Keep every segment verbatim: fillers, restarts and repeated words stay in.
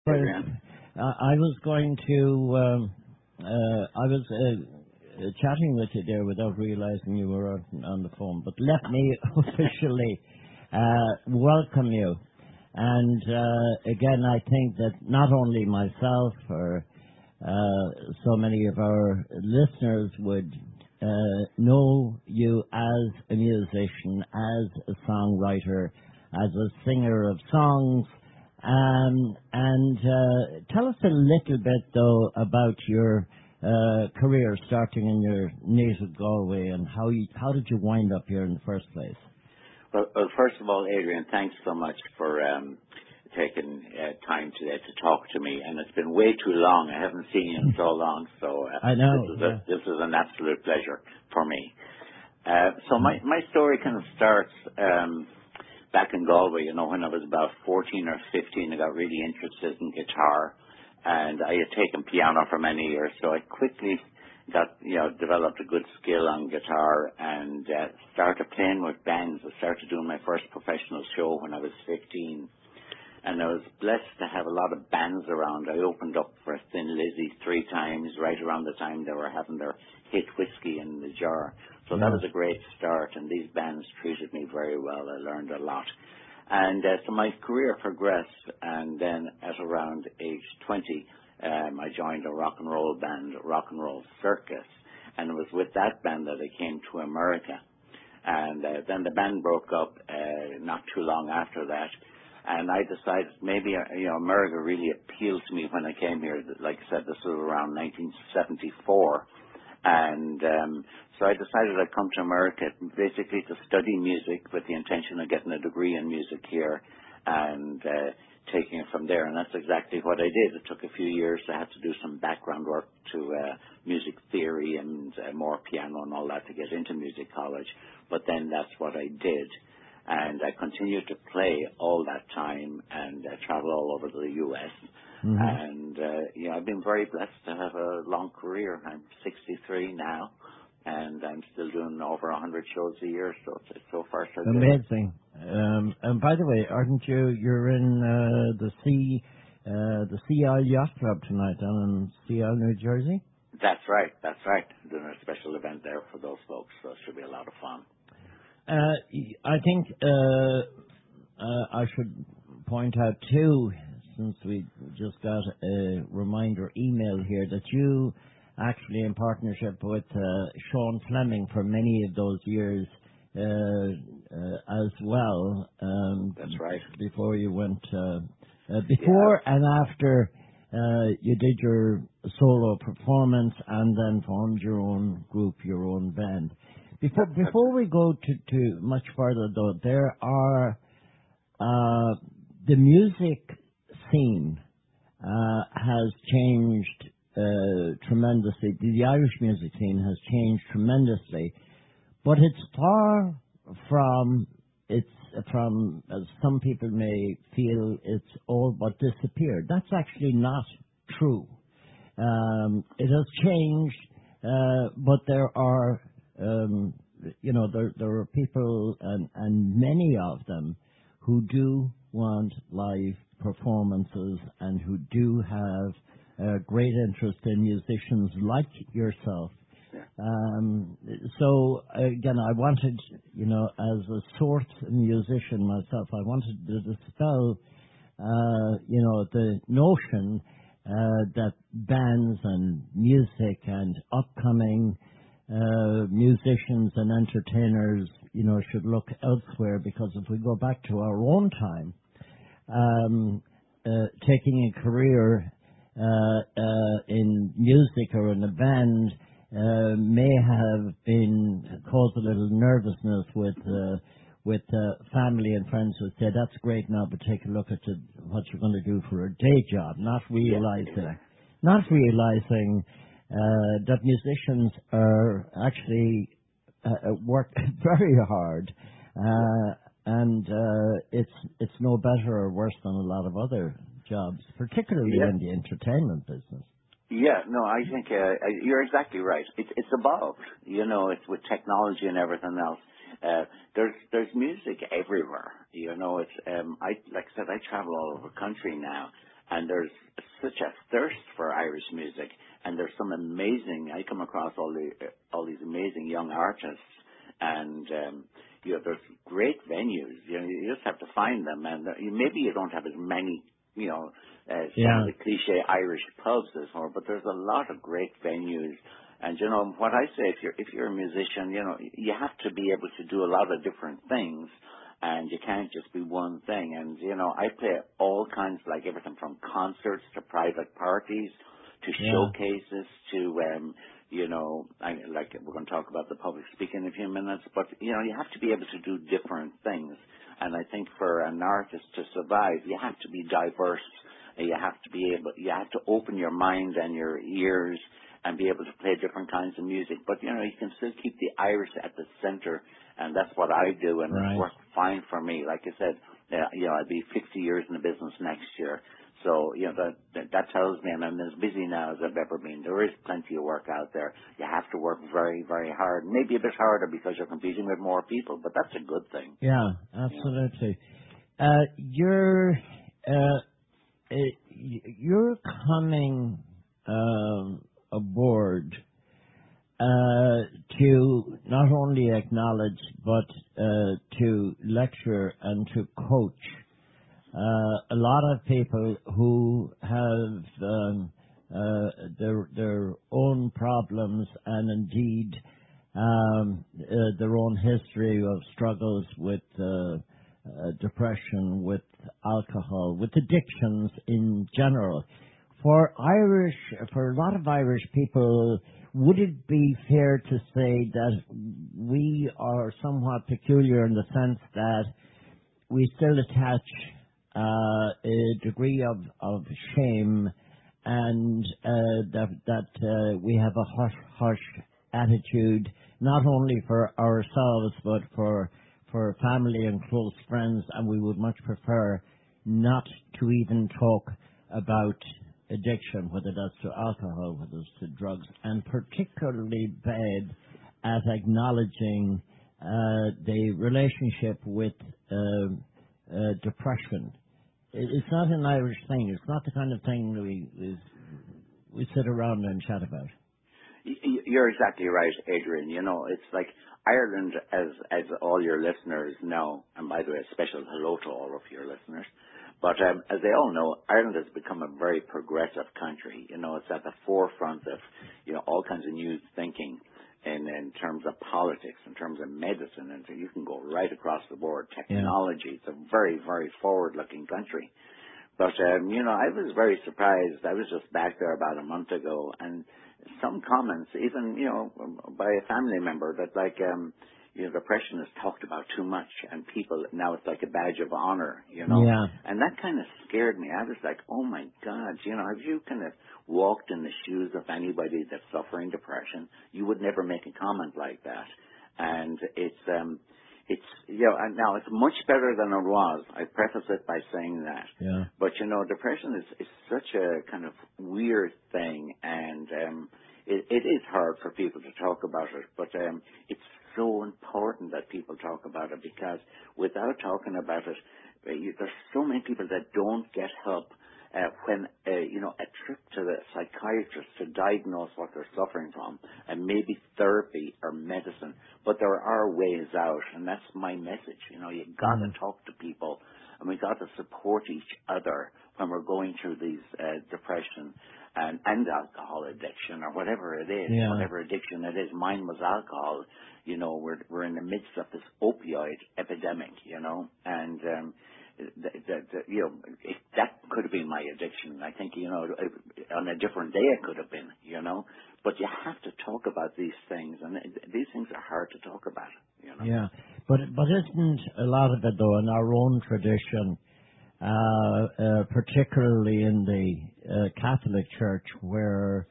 Well, Adrian. uh, I was going to, um, uh, I was uh, uh, chatting with you there without realizing you were on, on the phone, but let me officially uh, welcome you. And uh, again, I think that not only myself or uh, so many of our listeners would uh, know you as a musician, as a songwriter, as a singer of songs. Um, and uh, tell us a little bit, though, about your uh, career starting in your native Galway and how you, how did you wind up here in the first place? Well, well first of all, Adrian, thanks so much for um, taking uh, time today to talk to me. And it's been way too long. I haven't seen you in so long, so uh, I know. this is Yeah. a, this is an absolute pleasure for me. Uh, so my my story kind of starts. Um, Back in Galway, you know, when I was about fourteen or fifteen, I got really interested in guitar, and I had taken piano for many years, so I quickly got, you know, developed a good skill on guitar and uh, started playing with bands. I started doing my first professional show when I was fifteen, and I was blessed to have a lot of bands around. I opened up for Thin Lizzy three times, right around the time they were having their hit Whiskey in the Jar. So that was a great start, and these bands treated me very well. I learned a lot. And uh, so my career progressed, and then at around age twenty, um, I joined a rock and roll band, Rock and Roll Circus, and it was with that band that I came to America. And uh, then the band broke up uh, not too long after that, and I decided maybe, uh, you know, America really appealed to me when I came here. Like I said, this was around nineteen seventy-four. And um, so I decided I'd come to America basically to study music with the intention of getting a degree in music here and uh, taking it from there. And that's exactly what I did. It took a few years. I had to do some background work to uh, music theory and uh, more piano and all that to get into music college. But then that's what I did. And I continued to play all that time and uh, travel all over the U S Mm-hmm. And, uh, you know, I've been very blessed to have a long career. I'm sixty-three now, and I'm still doing over one hundred shows a year, so so far so good. Amazing. Um, and by the way, aren't you, you're in uh, the Sea, uh, the Sea Isle Yacht Club tonight down in Sea Isle, New Jersey? That's right, that's right. I'm doing a special event there for those folks, so it should be a lot of fun. Uh, I think uh, uh, I should point out too, since we just got a reminder email here, that you actually in partnership with uh, Sean Fleming for many of those years uh, uh, as well. Um, That's right. Before you went, uh, uh, before yeah. and after uh, you did your solo performance and then formed your own group, your own band. Before before we go to, to much further though, there are uh, the music scene uh, has changed uh, tremendously. The, the Irish music scene has changed tremendously, but it's far from it's from as some people may feel it's all but disappeared. That's actually not true. Um, it has changed, uh, but there are um, you know there there are people and and many of them who do want live performances and who do have uh, great interest in musicians like yourself. Yeah. Um, so again, I wanted, you know, as a sort of musician myself, I wanted to dispel, uh, you know, the notion uh, that bands and music and upcoming uh, musicians and entertainers, you know, should look elsewhere, because if we go back to our own time, Um, uh, taking a career uh, uh, in music or in a band uh, may have been caused a little nervousness with uh, with uh, family and friends who say, "That's great now, but take a look at the, what you're going to do for a day job," not realizing, Yeah. not realizing uh, that musicians are actually uh, work very hard. Uh, And uh, it's it's no better or worse than a lot of other jobs, particularly Yeah. in the entertainment business. Yeah, no, I think uh, you're exactly right. It's it's evolved, you know. It's with technology and everything else. Uh, there's there's music everywhere, you know. It's um, I like I said, I travel all over the country now, and there's such a thirst for Irish music, and there's some amazing. I come across all the all these amazing young artists, and um, you know, there's great venues. You know, you just have to find them, and uh, maybe you don't have as many, you know, uh, some Yeah. of the cliche Irish pubs as more, but there's a lot of great venues. And you know what I say, if you're if you're a musician, you know, you have to be able to do a lot of different things, and you can't just be one thing. And you know, I play all kinds, like everything from concerts to private parties to Yeah. showcases to, um, you know, I, like we're going to talk about the public speaking in a few minutes. But you know, you have to be able to do different things. And I think for an artist to survive, you have to be diverse. You have to be able, you have to open your mind and your ears and be able to play different kinds of music. But, you know, you can still keep the Irish at the center, and that's what I do, and Right. it's worked fine for me. Like I said, uh, you know, I'll be fifty years in the business next year. So, you know, that, that, that tells me I'm as busy now as I've ever been. There is plenty of work out there. You have to work very, very hard. Maybe a bit harder because you're competing with more people, but that's a good thing. Yeah, absolutely. Uh, you're uh, uh, you're coming um, aboard uh, to not only acknowledge but uh, to lecture and to coach uh, a lot of people who have um, uh, their their own problems and indeed um, uh, their own history of struggles with uh, uh, depression, with alcohol, with addictions in general. For Irish, for a lot of Irish people, would it be fair to say that we are somewhat peculiar in the sense that we still attach uh, a degree of, of shame and uh, that, that uh, we have a hush-hush attitude, not only for ourselves but for for family and close friends, and we would much prefer not to even talk about addiction, whether that's to alcohol, whether it's to drugs, and particularly bad at acknowledging uh, the relationship with uh, uh, depression. It's not an Irish thing. It's not the kind of thing that we we, we sit around and chat about. You're exactly right, Adrian. You know, it's like Ireland, as as all your listeners know, and by the way, a special hello to all of your listeners. But um, as they all know, Ireland has become a very progressive country. You know, it's at the forefront of, you know, all kinds of new thinking in, in terms of politics, in terms of medicine, and so you can go right across the board. Technology, yeah. It's a very, very forward-looking country. But, um, you know, I was very surprised. I was just back there about a month ago, and some comments, even, you know, by a family member that, like, um, you know, depression is talked about too much, and people, now it's like a badge of honor, you know. Yeah. And that kind of scared me. I was like, oh, my God, you know, have you kind of walked in the shoes of anybody that's suffering depression, you would never make a comment like that. And it's, um, it's, you know, and now it's much better than it was. I preface it by saying that. Yeah. But, you know, depression is, is such a kind of weird thing, and um, it, it is hard for people to talk about it, but um, it's so important that people talk about it, because without talking about it, uh, you, there's so many people that don't get help uh, when, uh, you know, a trip to the psychiatrist to diagnose what they're suffering from, and maybe therapy or medicine. But there are ways out, and that's my message. You know, you've got Mm. to talk to people, and we've got to support each other when we're going through these uh, depression and, and alcohol addiction, or whatever it is, Yeah. whatever addiction it is. Mine was alcohol. You know, we're we're in the midst of this opioid epidemic, you know, and um, the, the, the, you know, it, that could have been my addiction. I think, you know, on a different day it could have been, you know, but you have to talk about these things, and these things are hard to talk about, you know. Yeah, but but isn't a lot of it though in our own tradition, uh, uh, particularly in the uh, Catholic Church, where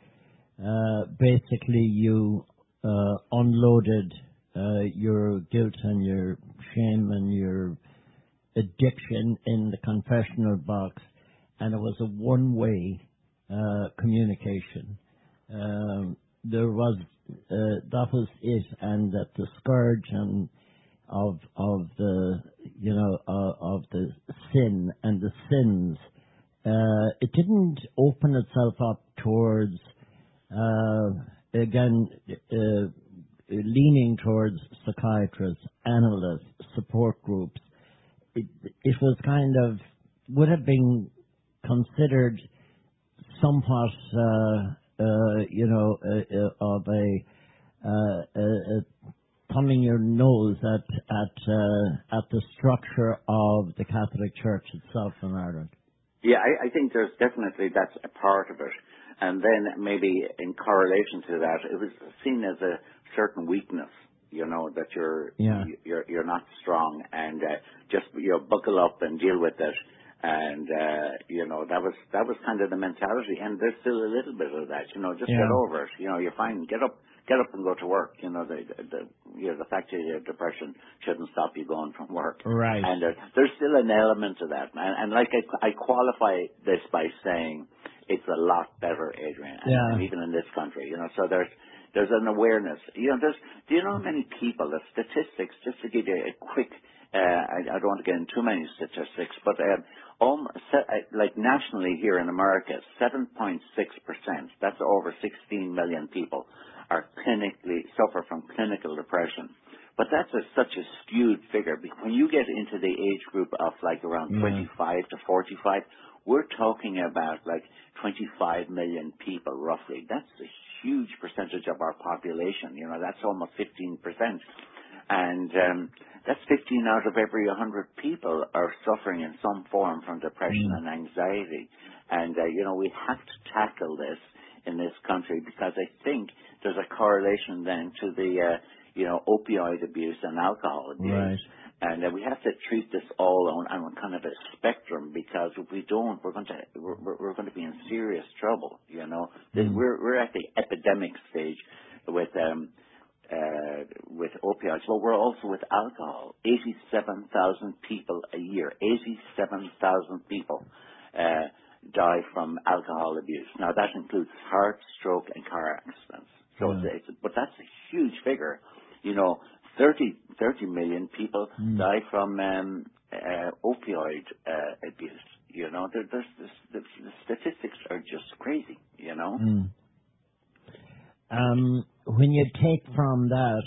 uh, basically you uh, unloaded uh, your guilt and your shame and your addiction in the confessional box, and it was a one-way uh, communication. Um, there was uh, that was it, and that the scourge and of of the you know uh, of the sin and the sins uh, it didn't open itself up towards, uh, again, uh, leaning towards psychiatrists, analysts, support groups. It, it was kind of, would have been considered somewhat, uh, uh, you know, uh, uh, of a, uh, uh, thumbing your nose at at uh, at the structure of the Catholic Church itself in Ireland. Yeah, I, I think there's definitely that's a part of it, and then maybe in correlation to that, it was seen as a certain weakness. You know that you're yeah. you're you're not strong, and uh, just you know buckle up and deal with it. And uh, you know that was that was kind of the mentality, and there's still a little bit of that. You know, just yeah. get over it. You know, you're fine. Get up, get up and go to work. You know, the the you know the fact that you have depression shouldn't stop you going from work. Right. And uh, there's still an element to that, and, and like I, I qualify this by saying it's a lot better, Adrian, and, yeah. and even in this country. You know, so there's there's an awareness. You know, there's do you know how many people? The statistics, just to give you a quick. Uh, I, I don't want to get into too many statistics, but um, um, like nationally here in America, seven point six percent, that's over sixteen million people, are clinically, suffer from clinical depression. But that's a, such a skewed figure. When you get into the age group of like around yeah. twenty-five to forty-five, we're talking about like twenty-five million people roughly. That's a huge percentage of our population. You know, that's almost fifteen percent. And um, that's fifteen out of every one hundred people are suffering in some form from depression mm. and anxiety. And, uh, you know, we have to tackle this in this country because I think there's a correlation then to the, uh, you know, opioid abuse and alcohol abuse. Right. And uh, we have to treat this all on, on kind of a spectrum because if we don't, we're going to we're, we're going to be in serious trouble. You know, mm. we're we're at the epidemic stage with um, uh, with opioids, but we're also with alcohol. Eighty-seven thousand people a year. Eighty-seven thousand people uh, die from alcohol abuse. Now that includes heart, stroke, and car accidents. So, yeah. it's, it's, but that's a huge figure. You know. thirty, thirty million people mm. die from um, uh, opioid uh, abuse. You know, there, there's this, the, the statistics are just crazy. You know. Mm. Um, when you take from that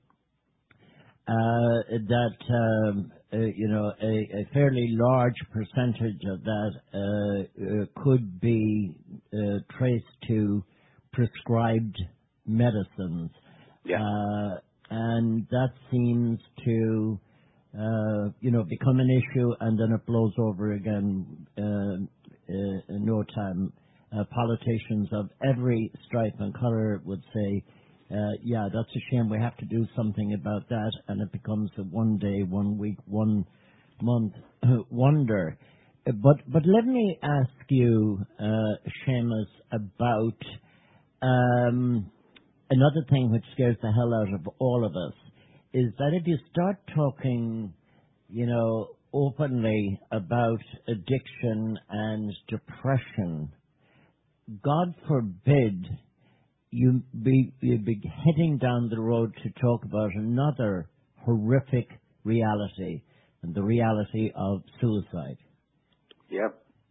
uh, that um, uh, you know a, a fairly large percentage of that uh, uh, could be uh, traced to prescribed medicines. Yeah. Uh, And that seems to, uh, you know, become an issue, and then it blows over again uh, uh, in no time. Uh, politicians of every stripe and color would say, uh, yeah, that's a shame, we have to do something about that, and it becomes a one day, one week, one month wonder. Uh, But but let me ask you, uh, Seamus, about um, another thing which scares the hell out of all of us is that if you start talking, you know, openly about addiction and depression, God forbid you be, you be heading down the road to talk about another horrific reality, and the reality of suicide. Yep.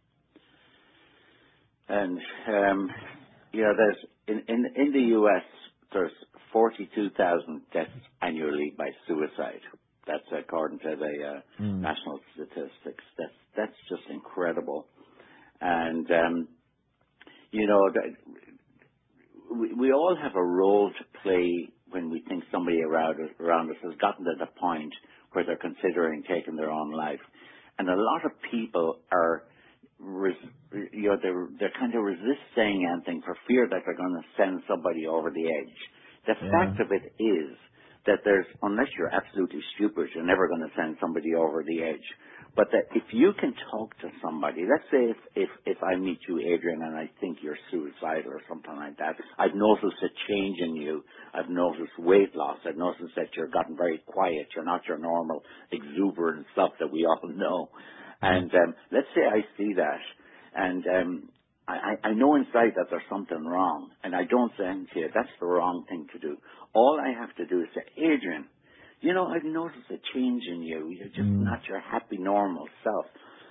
And, um, you know, there's, in, in, in the U S, there's forty-two thousand deaths annually by suicide. That's according to the uh, mm. national statistics. That's that's just incredible. And um, you know, that we, we all have a role to play when we think somebody around us, around us has gotten to the point where they're considering taking their own life. And a lot of people are, res, you know, they're, they're kind of resist saying anything for fear that they're going to send somebody over the edge. The yeah. fact of it is that there's, unless you're absolutely stupid, you're never going to send somebody over the edge. But that if you can talk to somebody, let's say if, if, if I meet you, Adrian, and I think you're suicidal or something like that, I've noticed a change in you. I've noticed weight loss. I've noticed that you've gotten very quiet. You're not your normal exuberant stuff that we all know. And um, let's say I see that, and um, I, I know inside that there's something wrong, and I don't say to you, that's the wrong thing to do. All I have to do is say, Adrian, you know, I've noticed a change in you. You're just mm. not your happy, normal self.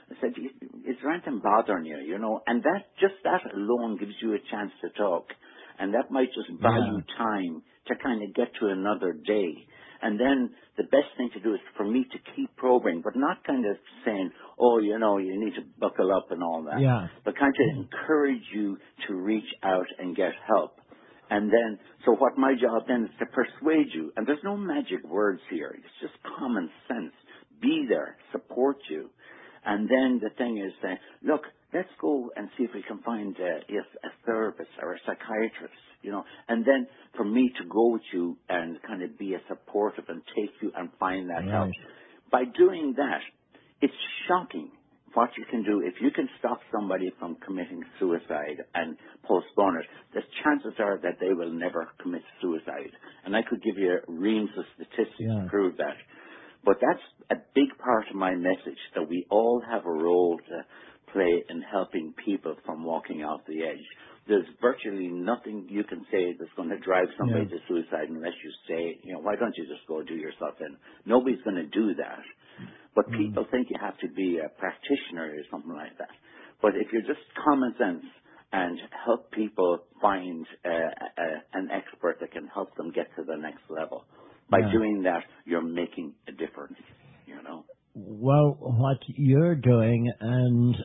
I said, is there anything bothering you, you know? And that, just that alone gives you a chance to talk. And that might just buy Yeah. you time to kind of get to another day. And then the best thing to do is for me to keep probing, but not kind of saying, oh, you know, you need to buckle up and all that. Yeah. But kind of encourage you to reach out and get help. And then, so what my job then is to persuade you. And there's no magic words here. It's just common sense. Be there, support you. And then the thing is, uh, look, let's go and see if we can find uh, if a therapist or a psychiatrist, you know. And then for me to go with you and kind of be a supportive and take you and find that Right. help. By doing that, it's shocking what you can do. If you can stop somebody from committing suicide and postpone it, the chances are that they will never commit suicide. And I could give you reams of statistics Yeah. to prove that. But that's a big part of my message, that we all have a role to play in helping people from walking off the edge. There's virtually nothing you can say that's going to drive somebody Yeah. to suicide unless you say, you know, why don't you just go do yourself in? Nobody's going to do that. But Mm. people think you have to be a practitioner or something like that. But if you're just common sense and help people find uh, a, an expert that can help them get to the next level, by Yeah. doing that, you're making a difference, you know. Well, what you're doing, and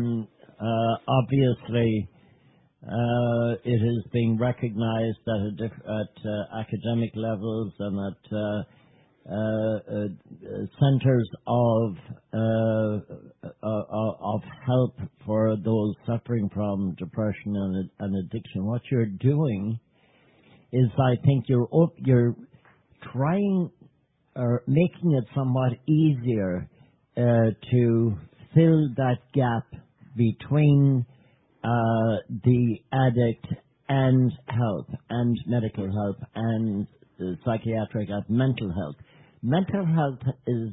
uh, obviously uh, it is being recognized at, a diff- at uh, academic levels and at uh, uh, uh, centers of uh, uh, of help for those suffering from depression and, and addiction. What you're doing is, I think, you're op- you're trying or making it somewhat easier uh, to fill that gap between uh, the addict and help, and medical help, and uh, psychiatric and mental health. Mental health is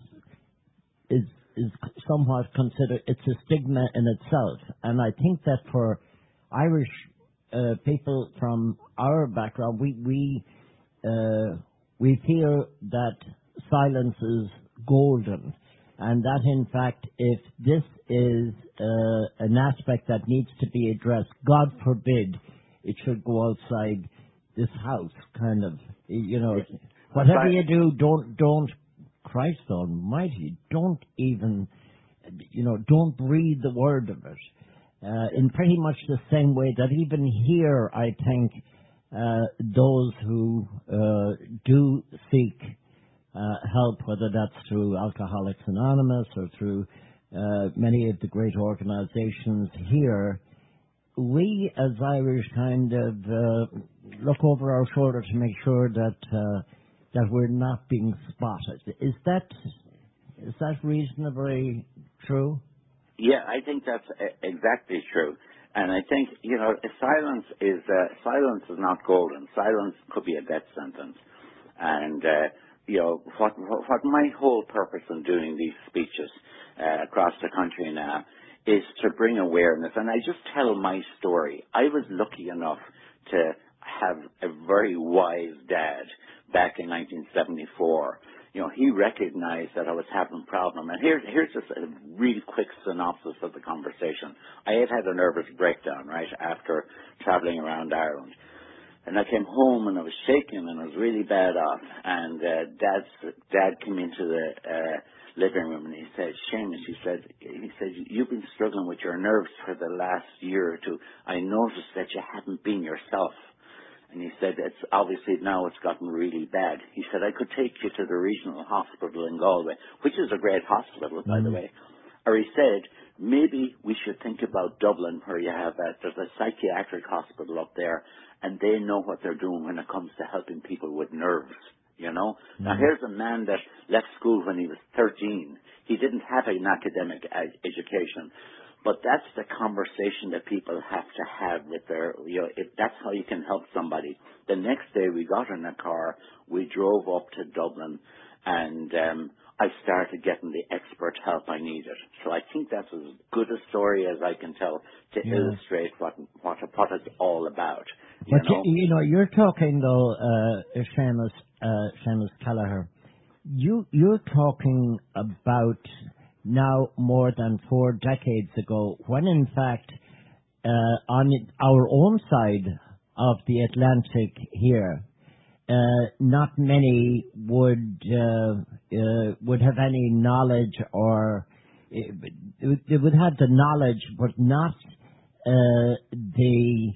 is is somewhat considered, it's a stigma in itself, and I think that for Irish uh, people from our background, we we uh, we feel that silence is golden, and that in fact, if this is uh, an aspect that needs to be addressed, God forbid it should go outside this house, kind of, you know, whatever you do, don't, don't, Christ almighty, don't even, you know, don't breathe the word of it. Uh, in pretty much the same way that even here, I think, uh, those who uh, do seek uh, help, whether that's through Alcoholics Anonymous or through uh, many of the great organizations here, we as Irish kind of uh, look over our shoulder to make sure that uh, that we're not being spotted. Is that is that reasonably true? Yeah, I think that's uh, exactly true. And I think, you know, silence is uh, silence is not golden. Silence could be a death sentence. And uh, you know, what what my whole purpose in doing these speeches uh, across the country now is to bring awareness. And I just tell my story. I was lucky enough to have a very wise dad back in nineteen seventy-four. You know, he recognized that I was having a problem. And here's, here's just a really quick synopsis of the conversation. I had had a nervous breakdown, right, after traveling around Ireland. And I came home and I was shaking and I was really bad off. And uh, dad's, dad came into the uh, living room and he said, Seamus, he said, he said, you've been struggling with your nerves for the last year or two. I noticed that you haven't been yourself. And he said, it's obviously now it's gotten really bad. He said, I could take you to the regional hospital in Galway, which is a great hospital, by mm. the way. Or he said, maybe we should think about Dublin, where you have a, there's a psychiatric hospital up there, and they know what they're doing when it comes to helping people with nerves, you know. Mm. Now, here's a man that left school when he was thirteen. He didn't have an academic ed- education. But that's the conversation that people have to have with their, you know, if that's how you can help somebody. The next day we got in a car, we drove up to Dublin, and um, I started getting the expert help I needed. So I think that's as good a story as I can tell to yeah. illustrate what, what what it's all about. You but, know? you, you know, you're talking, though, uh, Seamus, uh, Seamus Kelleher, you, you're talking about now more than four decades ago, when in fact uh, on our own side of the Atlantic here, uh, not many would uh, uh, would have any knowledge, or uh, they would have the knowledge, but not uh, the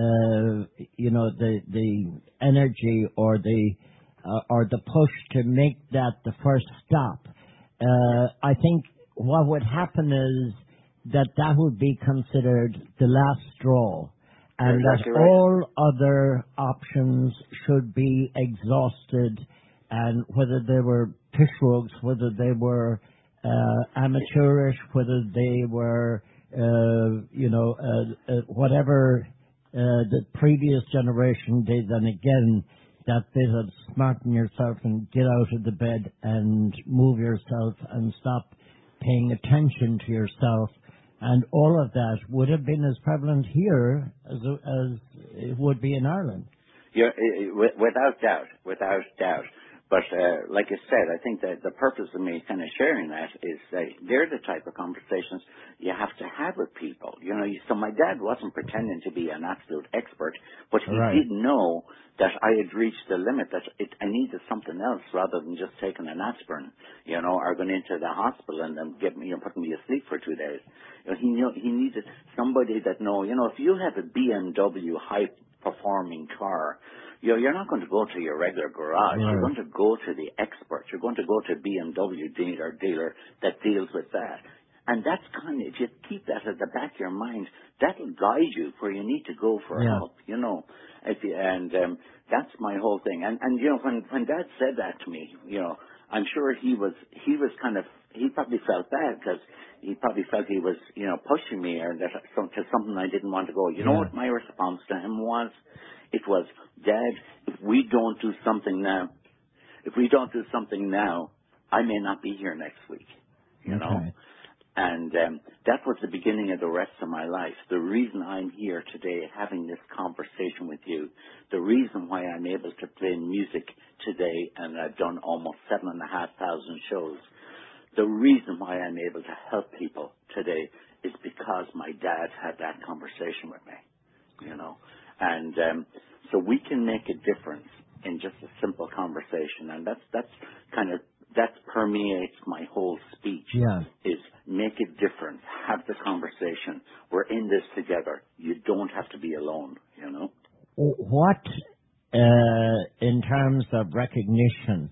uh, you know the the energy or the uh, or the push to make that the first stop. Uh, I think what would happen is that that would be considered the last straw, and exactly that right. all other options should be exhausted, and whether they were pishwogs, whether they were uh, amateurish, whether they were, uh, you know, uh, uh, whatever uh, the previous generation did, and again, that bit of smarten yourself and get out of the bed and move yourself and stop paying attention to yourself. And all of that would have been as prevalent here as, as it would be in Ireland. Yeah, without doubt, without doubt. But uh, like I said, I think that the purpose of me kind of sharing that is that they're the type of conversations you have to have with people. You know, so my dad wasn't pretending to be an absolute expert, but he Right. did know that I had reached the limit, that it, I needed something else rather than just taking an aspirin, you know, or going into the hospital and then get me, you know, putting me asleep for two days. You know, he knew he needed somebody that know, you know, if you have a B M W high performing car, you know, you're not going to go to your regular garage. Right. You're going to go to the expert. You're going to go to a B M W dealer, dealer that deals with that. And that's kind of, if you keep that at the back of your mind, that'll guide you where you need to go for Yeah. help, you know. If you, and um, that's my whole thing. And, and, you know, when, when Dad said that to me, you know, I'm sure he was, he was kind of, he probably felt bad because he probably felt he was, you know, pushing me or that, to something I didn't want to go. You know Yeah. what my response to him was? It was, Dad, if we don't do something now, if we don't do something now, I may not be here next week, you know. Okay. And um, that was the beginning of the rest of my life. The reason I'm here today having this conversation with you, the reason why I'm able to play music today, and I've done almost seven and a half thousand shows, the reason why I'm able to help people today is because my dad had that conversation with me, you know. And um, so we can make a difference in just a simple conversation, and that's that's kind of that permeates my whole speech. Yeah. Is make a difference, have the conversation. We're in this together. You don't have to be alone. You know. What, uh, in terms of recognition,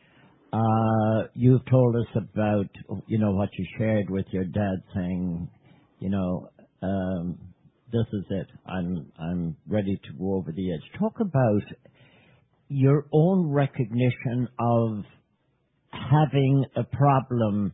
uh, you've told us about, you know, what you shared with your dad, saying, you know, um, this is it. I'm I'm ready to go over the edge. Talk about your own recognition of having a problem.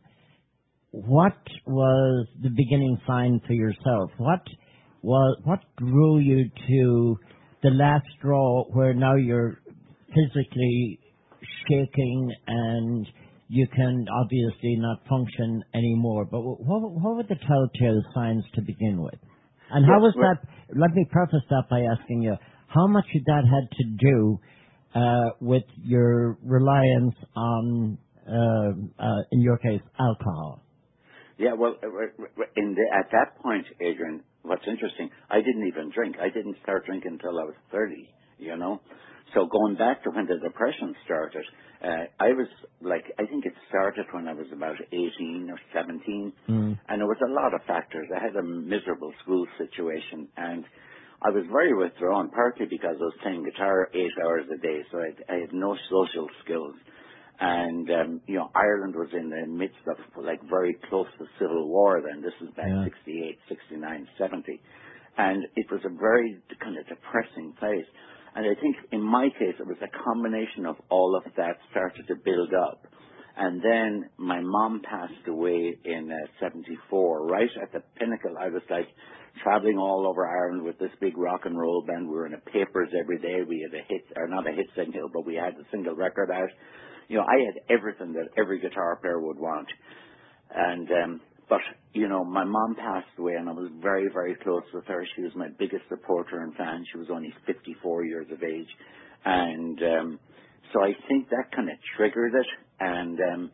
What was the beginning sign for yourself? What was what drew you to the last straw, where now you're physically shaking and you can obviously not function anymore? But what, what were the telltale signs to begin with? And how was that? Let me preface that by asking you, how much did that had to do uh, with your reliance on, uh, uh, in your case, alcohol? Yeah, well, in the, at that point, Adrian, what's interesting, I didn't even drink. I didn't start drinking until I was thirty, you know. So going back to when the depression started, uh, I was like, I think it started when I was about eighteen or seventeen, Mm. and there was a lot of factors. I had a miserable school situation, and I was very withdrawn, partly because I was playing guitar eight hours a day, so I, I had no social skills. And, um, you know, Ireland was in the midst of, like, very close to civil war then. This was back Yeah. sixty-eight, sixty-nine, seventy. And it was a very kind of depressing place. And I think in my case, it was a combination of all of that started to build up. And then my mom passed away in uh, seventy-four, right at the pinnacle. I was like traveling all over Ireland with this big rock and roll band. We were in the papers every day. We had a hit, or not a hit single, but we had the single record out. You know, I had everything that every guitar player would want. And, um, but, you know, my mom passed away and I was very, very close with her. She was my biggest supporter and fan. She was only fifty-four years of age. And, um, so I think that kind of triggered it. And, um,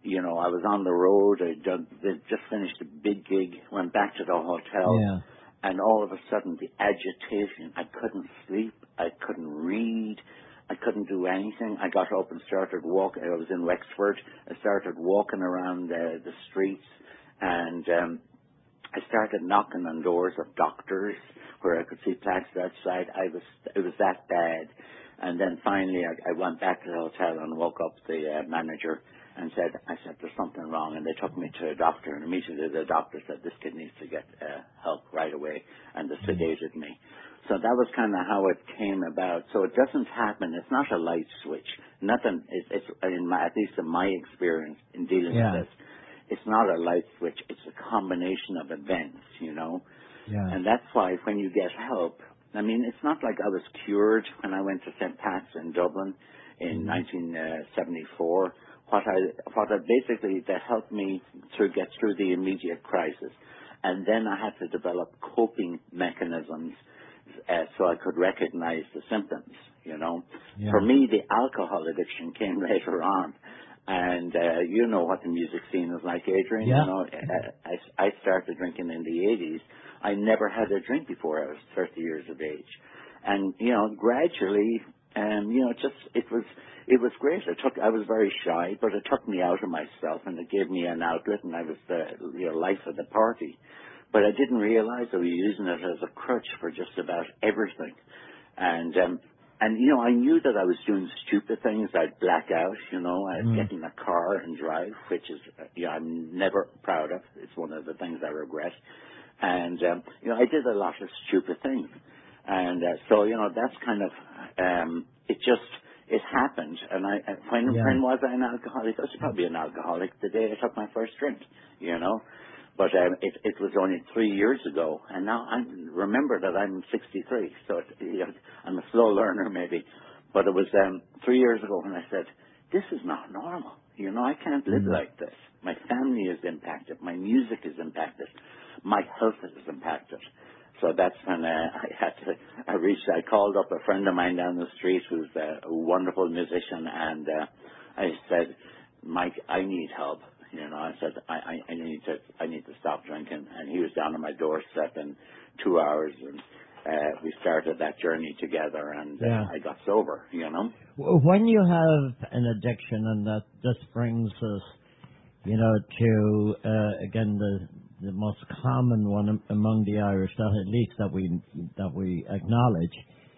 you know, I was on the road. I done, they just finished a big gig, went back to the hotel, Yeah. and all of a sudden the agitation, I couldn't sleep, I couldn't read, I couldn't do anything. I got up and started walking. I was in Wexford. I started walking around uh, the streets, and um, I started knocking on doors of doctors where I could see plaques outside. I was, it was that bad. And then finally I, I went back to the hotel and woke up the uh, manager and said, I said, there's something wrong. And they took me to a doctor, and immediately the doctor said, this kid needs to get uh, help right away, and they sedated me. So that was kind of how it came about. So it doesn't happen. It's not a light switch. Nothing, it's, it's in my, at least in my experience in dealing Yeah. with this, it's not a light switch. It's a combination of events, you know. Yeah. And that's why when you get help, I mean, it's not like I was cured when I went to Saint Pat's in Dublin in mm-hmm. nineteen seventy-four. What I, what I basically, that helped me to get through the immediate crisis. And then I had to develop coping mechanisms uh, so I could recognize the symptoms, you know. Yeah. For me, the alcohol addiction came later on. And uh, you know what the music scene is like, Adrian. Yeah. You know, I, I started drinking in the eighties. I never had a drink before I was thirty years of age. And, you know, gradually, um, you know, just, it was, it was great. It took, I was very shy, but it took me out of myself, and it gave me an outlet, and I was the, you know, life of the party. But I didn't realize I was using it as a crutch for just about everything. And, um, and, you know, I knew that I was doing stupid things. I'd black out, you know, I'd Mm. get in a car and drive, which is, uh, you know, I'm never proud of. It's one of the things I regret. And, um, you know, I did a lot of stupid things. And uh, so, you know, that's kind of, um, it just, it happened. And I, uh, when, Yeah. when was I an alcoholic? I was probably an alcoholic the day I took my first drink, you know. But um, it, it was only three years ago, and now I remember that I'm sixty-three, so it, you know, I'm a slow learner maybe. But it was um, three years ago when I said, this is not normal. You know, I can't live Mm. like this. My family is impacted. My music is impacted. My health is impacted. So that's when uh, I had to, I reached, I called up a friend of mine down the street who's uh, a wonderful musician, and uh, I said, Mike, I need help. You know, I said, I, I, I need to, I need to stop drinking. And he was down on my doorstep in two hours, and uh, we started that journey together, and Yeah. uh, I got sober, you know. When you have an addiction, and that this brings us, you know, to uh, again the the most common one am- among the Irish, that at least that we that we acknowledge,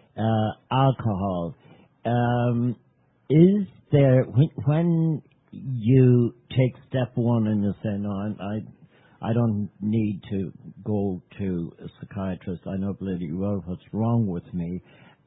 uh, alcohol. Um, is there when, when you take step one and you say, no, I, I I don't need to go to a psychiatrist. I know bloody well what's wrong with me.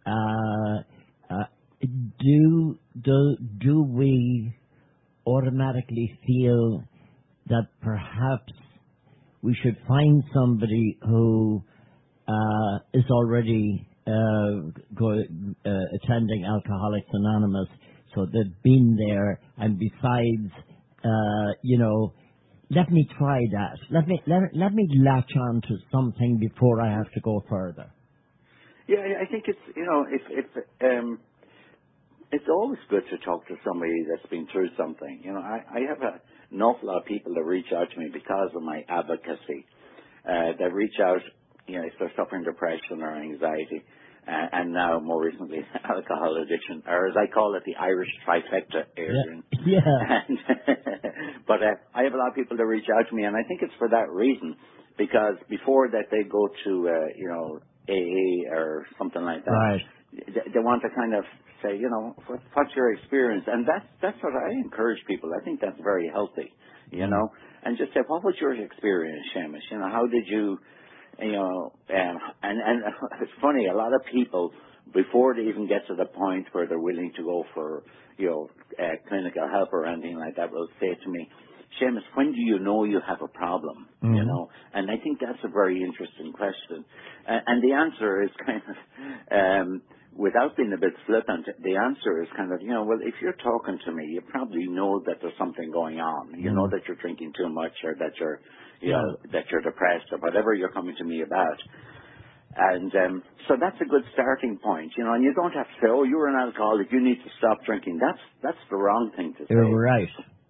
Uh, uh, do do do we automatically feel that perhaps we should find somebody who uh, is already uh, go, uh, attending Alcoholics Anonymous, so they've been there, and besides, uh, you know, let me try that. Let me let, let me latch on to something before I have to go further. Yeah, I think it's, you know, it's it's um, it's always good to talk to somebody that's been through something. You know, I, I have a, an awful lot of people that reach out to me because of my advocacy. Uh, they reach out, you know, if they're suffering depression or anxiety, uh, and now more recently alcohol addiction, or as I call it, the Irish trifecta, Adrian. Yeah. yeah. And but uh, I have a lot of people that reach out to me, and I think it's for that reason, because before that they go to, uh, you know, A A or something like that. Right. They, they want to kind of say, you know, what, what's your experience? And that's that's what I encourage people. I think that's very healthy, you Mm. know. And just say, what was your experience, Seamus? You know, how did you, you know, um, and and it's funny. A lot of people, before they even get to the point where they're willing to go for, you know, uh, clinical help or anything like that, will say to me, Seamus, when do you know you have a problem? Mm-hmm. You know, and I think that's a very interesting question. Uh, and the answer is kind of, um, without being a bit flippant, the answer is kind of, you know, well, if you're talking to me, you probably know that there's something going on. You Mm-hmm. know that you're drinking too much, or that you're, you Yeah. know, that you're depressed, or whatever you're coming to me about. And um, so that's a good starting point, you know, and you don't have to say, oh, you're an alcoholic, you need to stop drinking. That's that's the wrong thing to say. You're right.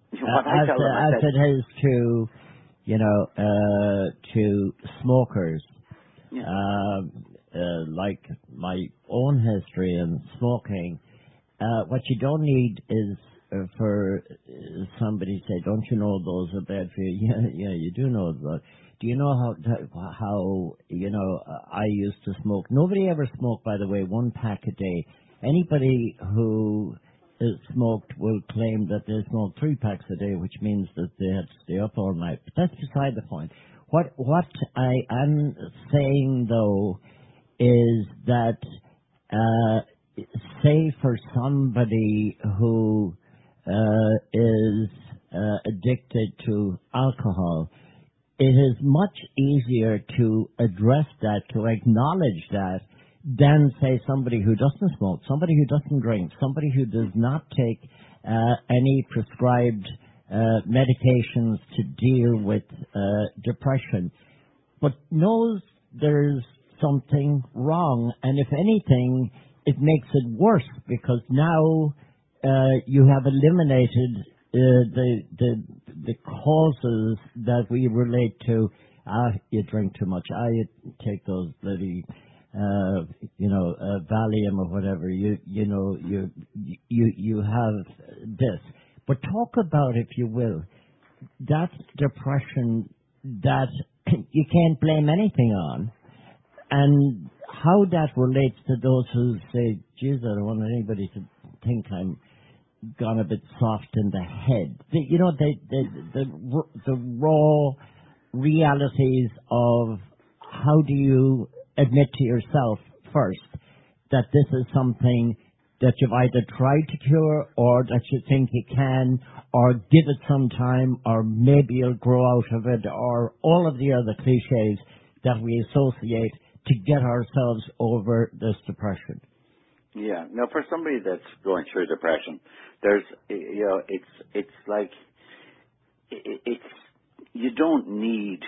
What uh, I as, tell them, I as said, it is to, you know, uh, to smokers. yeah. Uh, uh, like my own history in smoking, uh, what you don't need is uh, for uh, somebody to say, "Don't you know those are bad for you?" Yeah, yeah, you do know that. Do you know how how you know uh, I used to smoke? Nobody ever smoked, by the way, one pack a day. Anybody who is smoked will claim that they smoked three packs a day, which means that they had to stay up all night. But that's beside the point. What what I am saying though is that uh, say for somebody who uh, is uh, addicted to alcohol, it is much easier to address that, to acknowledge that, than say somebody who doesn't smoke, somebody who doesn't drink, somebody who does not take uh, any prescribed uh, medications to deal with uh, depression, but knows there's something wrong, and if anything, it makes it worse because now uh, you have eliminated uh, the the the causes that we relate to. Ah, you drink too much. Ah, you take those bloody, uh, you know, uh, Valium or whatever. You you know you you you have this. But talk about, if you will, that depression that you can't blame anything on, and how that relates to those who say, "Geez, I don't want anybody to think I'm gone a bit soft in the head." The, you know, the the the the raw realities of how do you admit to yourself first that this is something that you've either tried to cure or that you think you can, or give it some time, or maybe you'll grow out of it, or all of the other cliches that we associate to get ourselves over this depression. Yeah. Now, for somebody that's going through depression, there's, you know, it's it's like it's you don't need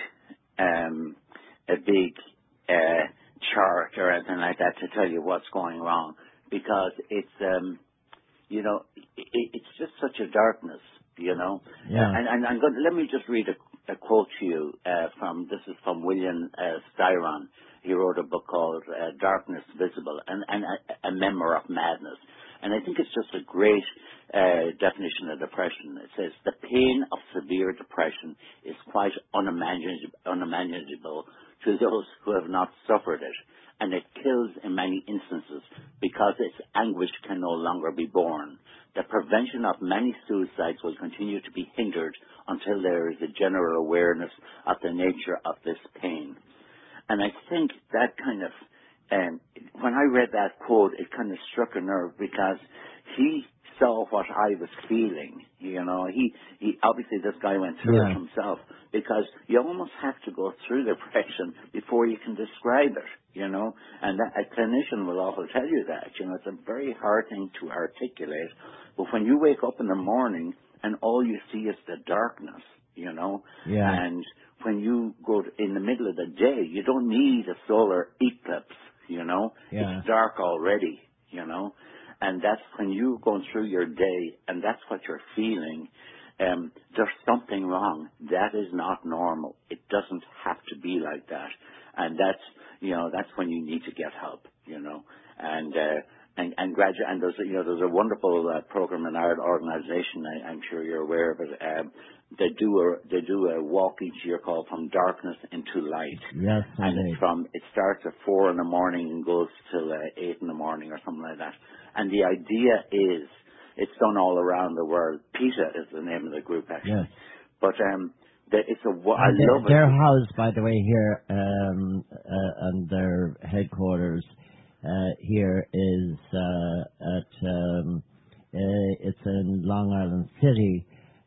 um, a big uh, chart or anything like that to tell you what's going wrong, because it's um, you know it, it's just such a darkness, you know. Yeah. Uh, and and I'm going to, let me just read a, a quote to you uh, from this is from William uh, Styron. He wrote a book called uh, Darkness Visible, and, and a, a Memoir of Madness. And I think it's just a great uh, definition of depression. It says, the pain of severe depression is quite unimaginable, unimaginable to those who have not suffered it. And it kills in many instances because its anguish can no longer be borne. The prevention of many suicides will continue to be hindered until there is a general awareness of the nature of this pain. And I think that kind of, um, when I read that quote, it kind of struck a nerve because he saw what I was feeling. You know, he, he obviously this guy went through Yeah. it himself, because you almost have to go through depression before you can describe it. You know, and that, a clinician will also tell you that. You know, it's a very hard thing to articulate. But when you wake up in the morning and all you see is the darkness, you know, Yeah. and when you go to, in the middle of the day, you don't need a solar eclipse, you know. Yeah. It's dark already, you know. And that's when you're going through your day and that's what you're feeling. Um, there's something wrong. That is not normal. It doesn't have to be like that. And that's, you know, that's when you need to get help, you know. And, uh, and, and graduate, and there's, you know, there's a wonderful uh, program in our organization. I, I'm sure you're aware of it. Um, they do a they do a walk each year called From Darkness into Light. Yes, and indeed. it's from it starts at four in the morning and goes till uh, eight in the morning or something like that. And the idea is it's done all around the world. PETA is the name of the group, actually. Yes. But um, the, it's a I And they're, love they're it. housed, by the way, here, um, uh, and their headquarters uh, here is uh, at um, uh, it's in Long Island City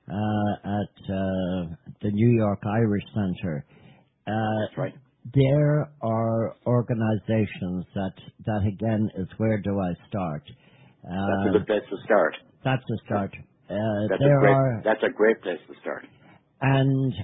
uh, at uh, the New York Irish Center. Uh, That's right. There are organizations that that again is where do I start? Uh, That's a good place to start. That's a start. Uh, That's there a great. are. That's a great place to start. And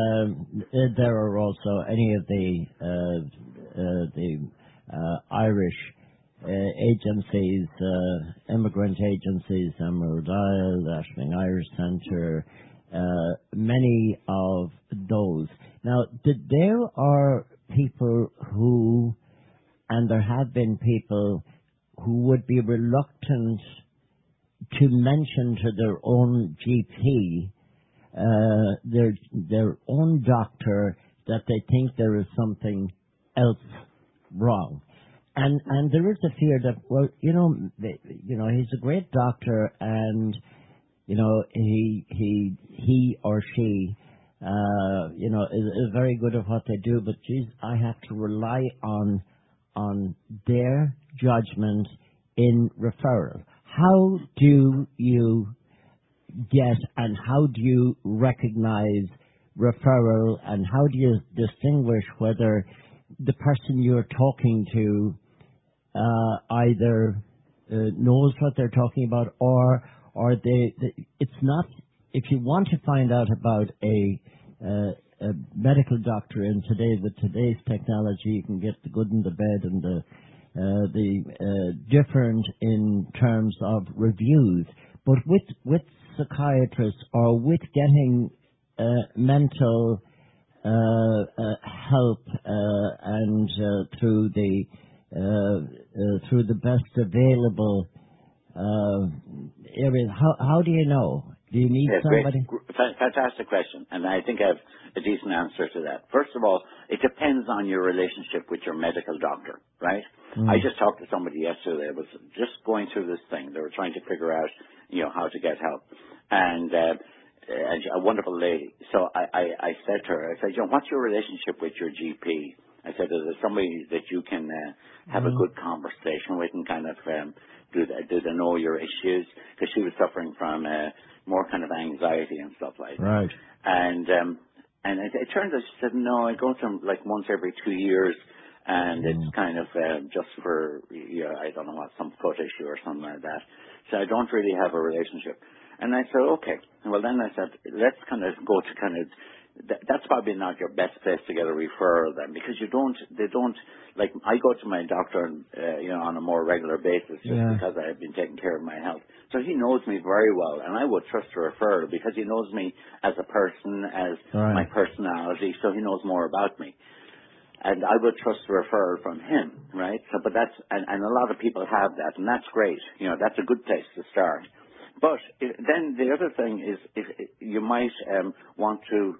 um, there are also any of the uh, uh, the uh, Irish agencies, uh, immigrant agencies, Emerald Isle, Ashling Irish Centre, uh, many of those. Now, th- there are people who, and there have been people who would be reluctant to mention to their own G P, uh, their their own doctor, that they think there is something else wrong. And and there is a fear that, well, you know, you know, he's a great doctor, and you know, he he he or she, uh, you know, is, is very good at what they do. But geez, I have to rely on on their judgment in referral. How do you get, and how do you recognize referral, and how do you distinguish whether the person you're talking to uh, either uh, knows what they're talking about, or or they, they it's not? If you want to find out about a, uh, a medical doctor in today, with today's technology, you can get the good and the bad and the uh, the uh, different in terms of reviews. But with with psychiatrists, or with getting uh, mental uh, uh, help uh, and uh, through the uh, uh, through the best available uh, areas, how how do you know? Do you need yes, somebody? Great. Fantastic question, and I think I have a decent answer to that. First of all, it depends on your relationship with your medical doctor, right? Mm. I just talked to somebody yesterday. I was just going through this thing. They were trying to figure out, you know, how to get help, and uh, a wonderful lady. So I, I, I said to her, I said, you know, what's your relationship with your G P? I said, is there somebody that you can uh, have mm. a good conversation with and kind of um, do, the, do they know your issues? Because she was suffering from uh, more kind of anxiety and stuff like that. Right. And um, and it, it turns out, she said, no, I go to them like once every two years, and mm. it's kind of uh, just for, you know, I don't know what, some foot issue or something like that. So I don't really have a relationship. And I said, okay. Well, then I said, let's kind of go to kind of, th- that's probably not your best place to get a referral then, because you don't, they don't, like, I go to my doctor, uh, you know, on a more regular basis just yeah. because I have been taking care of my health. So he knows me very well, and I would trust a referral because he knows me as a person, as right. my personality, so he knows more about me. And I would trust a referral from him, right? So, but that's, and, and a lot of people have that, and that's great. You know, that's a good place to start. But if, then the other thing is, if, if you might um, want to,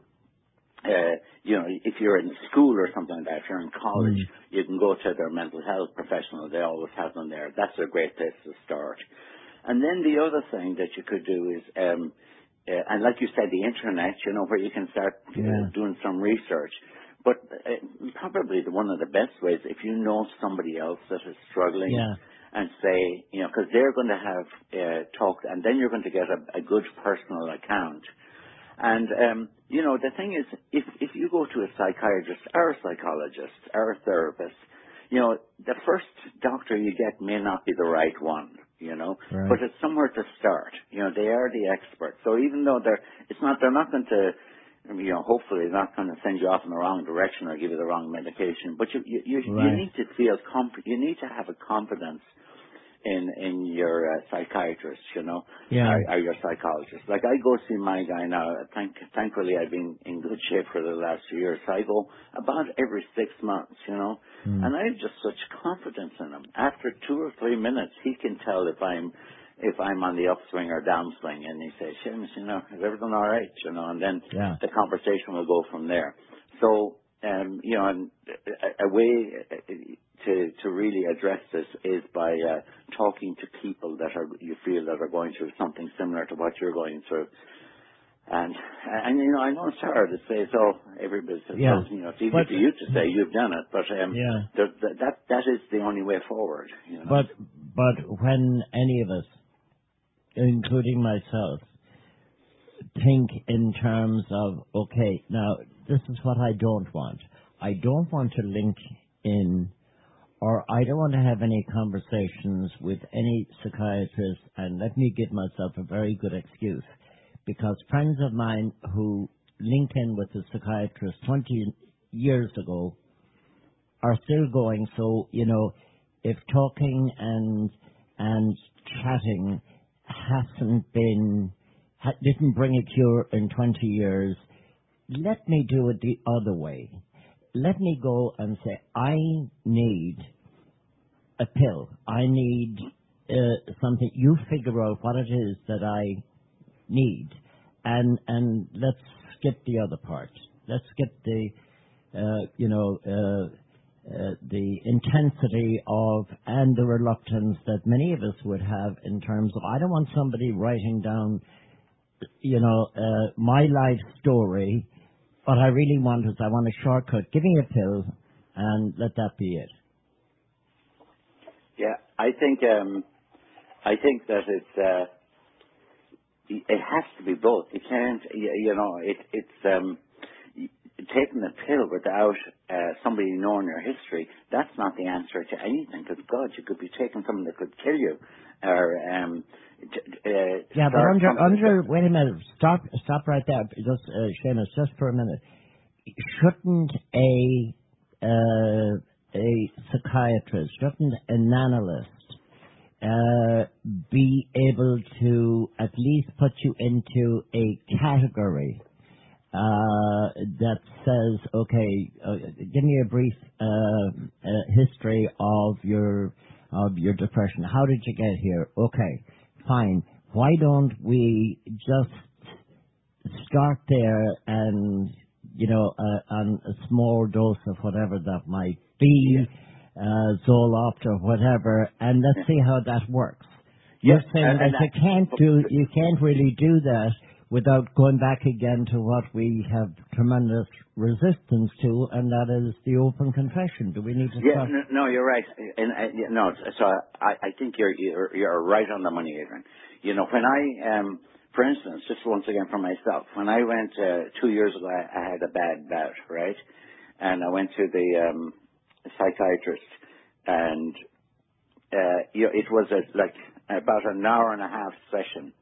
uh, you know, if you're in school or something like that, if you're in college, mm. you can go to their mental health professional. They always have them there. That's a great place to start. And then the other thing that you could do is, um, uh, and like you said, the internet, you know, where you can start yeah. uh, doing some research. But uh, probably the, one of the best ways, if you know somebody else that is struggling, yeah. and say, you know, because they're going to have uh, talk, and then you're going to get a, a good personal account. And, um, you know, the thing is, if if you go to a psychiatrist or a psychologist or a therapist, you know, the first doctor you get may not be the right one, you know, right. but it's somewhere to start. You know, they are the experts. So even though they're, it's not, they're not going to, you know, hopefully they're not going to send you off in the wrong direction or give you the wrong medication. But you you, you, right. you need to feel, comp- you need to have a confidence in in your uh, psychiatrist, you know, yeah. or, or your psychologist. Like I go see my guy now. Thank, thankfully, I've been in good shape for the last few years. So I go about every six months, you know, mm. and I have just such confidence in him. After two or three minutes, he can tell if I'm if I'm on the upswing or downswing, and he says, "Seamus, you know, is everything all right?" You know, and then yeah. the conversation will go from there. So. Um, you know, and a, a way to to really address this is by uh, talking to people that are you feel that are going through something similar to what you're going through. And and you know, I know it's hard to say so. Everybody says, yeah. well, you know, it's easy but, for you to say you've done it, but um, yeah. the, the, that that is the only way forward. You know? But but when any of us, including myself, think in terms of, okay, now this is what I don't want. I don't want to link in, or I don't want to have any conversations with any psychiatrist, and let me give myself a very good excuse, because friends of mine who linked in with the psychiatrist twenty years ago are still going, so, you know, if talking and and chatting hasn't been ha- didn't bring a cure in twenty years, let me do it the other way. Let me go and say, I need a pill. I need uh, something. You figure out what it is that I need, and and let's skip the other part. Let's skip the, uh, you know, uh, uh, the intensity of and the reluctance that many of us would have in terms of, I don't want somebody writing down, you know, uh, my life story. What I really want is I want a shortcut. Give me a pill and let that be it. Yeah, I think um, I think that it's uh, it has to be both. You can't, you, you know, it, it's um, taking the pill without uh, somebody knowing your history. That's not the answer to anything. Because God, you could be taking something that could kill you, or um, t- uh, yeah, but under under that, wait a minute, stop stop right there. Just uh, Seamus, just for a minute. Shouldn't a uh, a psychiatrist, shouldn't an analyst uh, be able to at least put you into a category uh, that says, okay, uh, give me a brief uh, uh, history of your of your depression. How did you get here? Okay, fine. Why don't we just start there and, you know, uh, on a small dose of whatever that might be, yeah. uh, Zoloft or whatever, and let's see how that works. Yeah. You're saying and, that and you can't do, you can't really do that without going back again to what we have tremendous resistance to, and that is the open confession. Do we need to Yeah, start? no, no, you're right. And uh, yeah, no, so I, I think you're, you're you're right on the money, Adrian. You know, when I um, for instance, just once again for myself, when I went uh, two years ago, I, I had a bad bout, right? And I went to the um, psychiatrist, and uh, you know, it was a, like about an hour and a half session,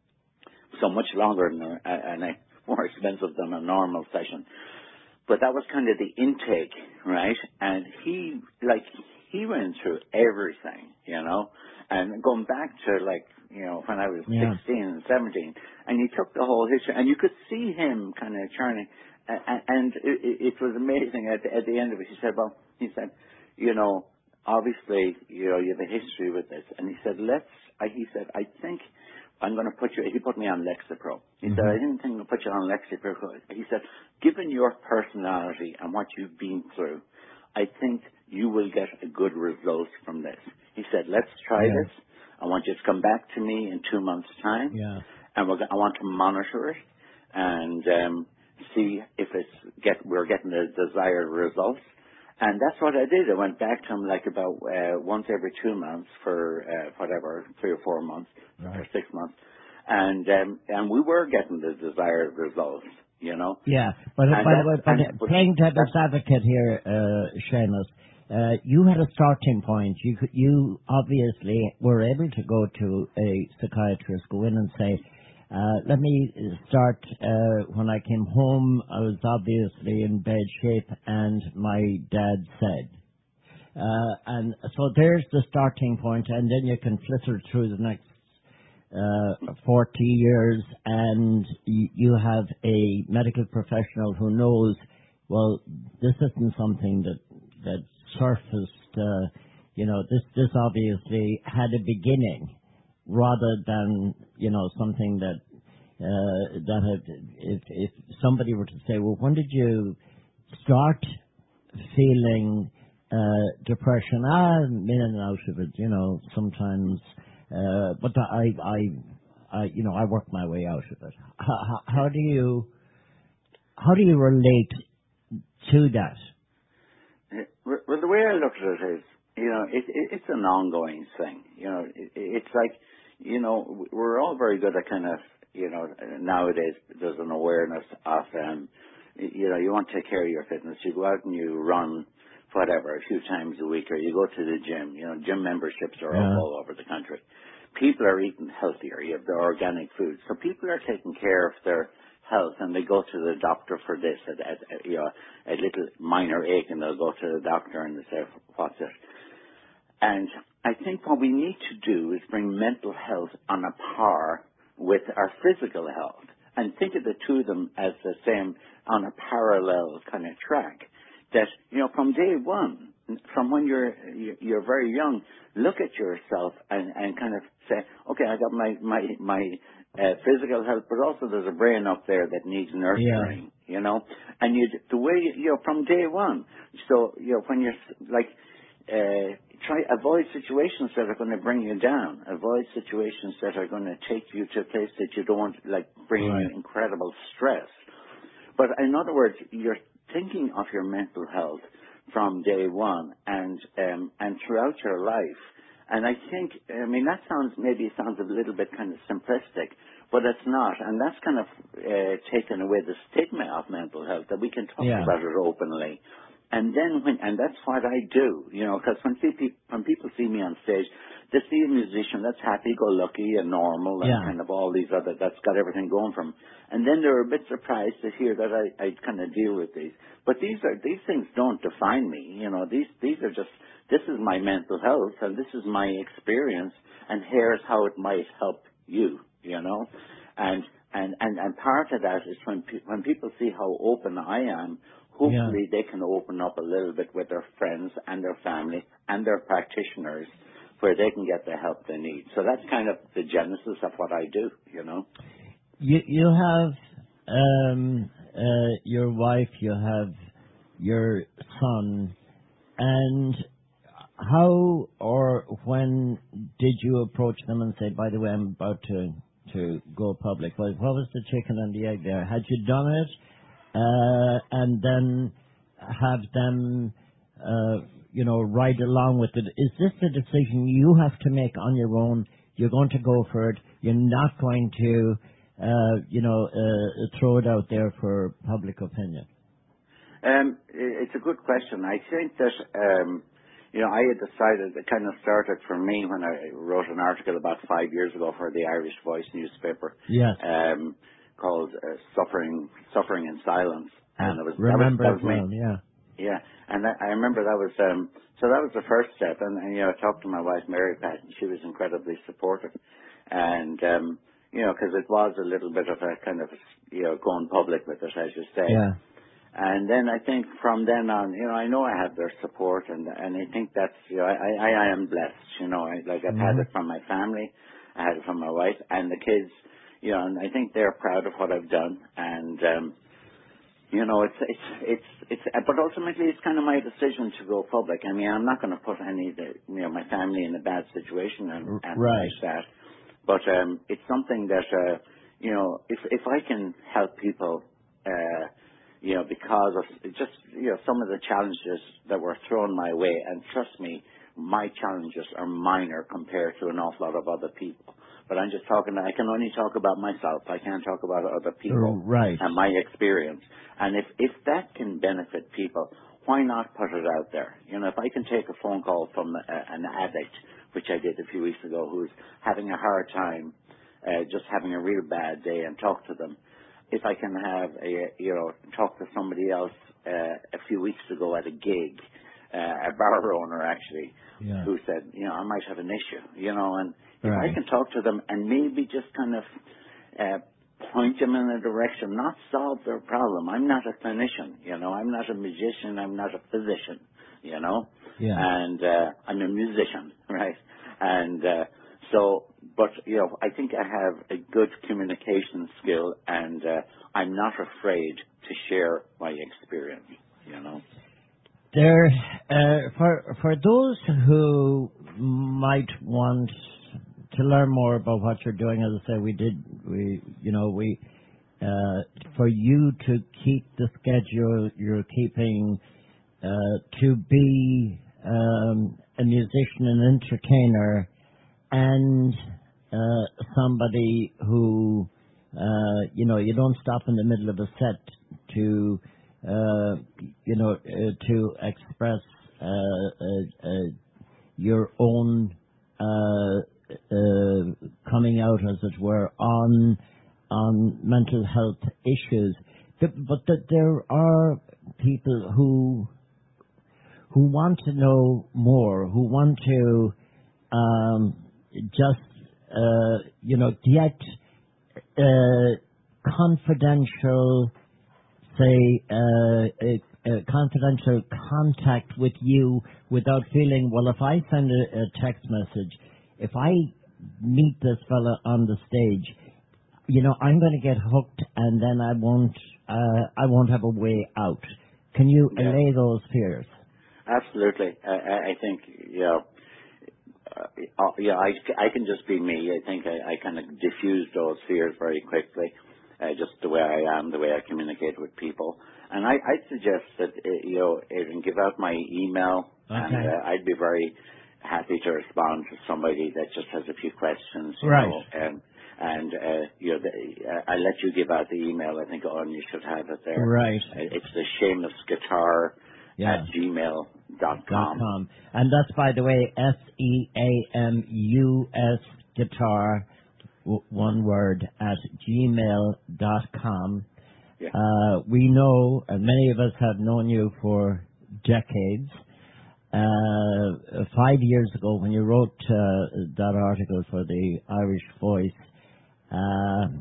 so much longer than a, and a, more expensive than a normal session. But that was kind of the intake, right? And he, like, he went through everything, you know, and going back to, like, you know, when I was Yeah. sixteen and seventeen, and he took the whole history, and you could see him kind of churning, and, and it, it was amazing. At the, at the end of it, he said, well, he said, you know, obviously, you know, you have a history with this. And he said, let's, I, he said, I think I'm going to put you, he put me on Lexapro. He Mm-hmm. said, I didn't think I'd put you on Lexapro. He said, given your personality and what you've been through, I think you will get a good result from this. He said, let's try Yeah. this. I want you to come back to me in two months' time. Yeah. And we're, go- I want to monitor it and um, see if it's get, we're getting the desired results. And that's what I did. I went back to him like about uh, once every two months for uh, whatever, three or four months Right. or six months. And um, and we were getting the desired results, you know. Yeah, but And by the that- way, but and- but playing devil's that's- advocate here, uh, Seamus, uh, you had a starting point. You could, you obviously were able to go to a psychiatrist, go in and say, uh, let me start, uh, when I came home, I was obviously in bad shape, and my dad said. Uh, and so there's the starting point, and then you can flitter through the next uh, forty years, and y- you have a medical professional who knows, well, this isn't something that that surfaced. Uh, you know, this this obviously had a beginning, rather than you know something that uh, that had, if if somebody were to say, well, when did you start feeling uh, depression? Ah, I'm in and out of it, you know, sometimes. Uh, but I, I, I, you know, I work my way out of it. How, how, how do you, how do you relate to that? Well, the way I look at it is, you know, it, it, it's an ongoing thing. You know, it, it's like, you know, we're all very good at kind of, you know, nowadays there's an awareness of, um, you know, you want to take care of your fitness. You go out and you run, whatever, a few times a week, or you go to the gym. You know, gym memberships are Yeah. all over the country. People are eating healthier. You have the organic food. So people are taking care of their health, and they go to the doctor for this. At, at, at, you know, a little minor ache, and they'll go to the doctor and they say, what's it? And I think what we need to do is bring mental health on a par with our physical health and think of the two of them as the same on a parallel kind of track. That, you know, from day one, from when you're you're very young, look at yourself and, and kind of say, okay, I got my my my uh, physical health, but also there's a brain up there that needs nurturing, yeah. you know. And you the way you know from day one. So you know when you're like uh, try avoid situations that are going to bring you down. Avoid situations that are going to take you to a place that you don't want, like bringing right. you incredible stress. But in other words, you're thinking of your mental health from day one and um, and throughout your life. And I think, I mean, that sounds, maybe it sounds a little bit kind of simplistic, but it's not. And that's kind of uh, taken away the stigma of mental health, that we can talk yeah. about it openly. And then when, and that's what I do, you know, because when, see, when people see me on stage, they see a musician that's happy-go-lucky and normal and yeah. kind of all these other, that's got everything going for him. And then they're a bit surprised to hear that I, I kind of deal with these. But these are, these things don't define me, you know, these, these are just, this is my mental health and this is my experience and here's how it might help you, you know. And, and, and, and part of that is when, pe- when people see how open I am, hopefully yeah. they can open up a little bit with their friends and their family and their practitioners where they can get the help they need. So that's kind of the genesis of what I do, you know. You you have um, uh, your wife, you have your son, and how or when did you approach them and say, by the way, I'm about to, to go public? What, what was the chicken and the egg there? Had you done it? Uh, and then have them, uh, you know, ride along with it. Is this a decision you have to make on your own? You're going to go for it. You're not going to, uh, you know, uh, throw it out there for public opinion. Um, it's a good question. I think that, um, you know, I had decided, it kind of started for me when I wrote an article about five years ago for the Irish Voice newspaper. Yes. Um, called uh, Suffering Suffering in Silence. And it was, remember that was, that was it well, me. yeah. Yeah, and that, I remember that was, um, so that was the first step. And, and, you know, I talked to my wife, Mary Pat, and she was incredibly supportive. And, um, you know, because it was a little bit of a kind of, you know, going public with it, as you say. Yeah. And then I think from then on, you know, I know I have their support, and and I think that's, you know, I, I, I am blessed, you know, I, like I've mm-hmm. had it from my family, I had it from my wife, and the kids, you know, and I think they're proud of what I've done, and, um, you know, it's, it's, it's, it's, but ultimately it's kind of my decision to go public. I mean, I'm not going to put any, of the, you know, my family in a bad situation and, and right. like that, but, um, it's something that, uh, you know, if, if I can help people, uh, you know, because of just, you know, some of the challenges that were thrown my way, and trust me, my challenges are minor compared to an awful lot of other people. But I'm just talking, I can only talk about myself. I can't talk about other people right. and my experience. And if, if that can benefit people, why not put it out there? You know, if I can take a phone call from a, an addict, which I did a few weeks ago, who's having a hard time, uh, just having a real bad day, and talk to them. If I can have a, you know, talk to somebody else uh, a few weeks ago at a gig, uh, a bar owner actually, yeah. who said, you know, I might have an issue, you know, and if right. I can talk to them and maybe just kind of uh, point them in a direction, not solve their problem. I'm not a clinician, you know, I'm not a magician, I'm not a physician, you know, yeah. and uh, I'm a musician, right? And uh, so, but, you know, I think I have a good communication skill, and uh, I'm not afraid to share my experience, you know. There, uh, for for those who might want to learn more about what you're doing, as I say, we did, we, you know, we, uh, for you to keep the schedule you're keeping, uh, to be um, a musician and entertainer, and uh, somebody who, uh, you know, you don't stop in the middle of a set to, uh, you know, uh, to express uh, uh, uh, your own uh, uh, coming out, as it were, on on mental health issues. But that there are people who who want to know more, who want to um, just, uh, you know, get uh, confidential, say, uh, a, a confidential contact with you without feeling, well, if I send a, a text message, if I meet this fella on the stage, you know, I'm going to get hooked, and then I won't, uh, I won't have a way out. Can you Yeah. allay those fears? Absolutely. I, I I think, you know, uh, yeah, I, I can just be me. I think I, I kind of diffuse those fears very quickly, uh, just the way I am, the way I communicate with people. And I, I'd suggest that, uh, you know, Adrian, give out my email, Okay. and uh, I'd be very happy to respond to somebody that just has a few questions, you Right. know, and, and uh, you know, the, uh, I let you give out the email. I think, on you should have it there. Right. Uh, It's the Seamus Guitar Yeah. at gmail dot Dot com. com. And that's, by the way, S E A M U S guitar, w- one word, at gmail dot com. Yeah. Uh, we know, and many of us have known you for decades. Uh, five years ago, when you wrote uh, that article for the Irish Voice, uh,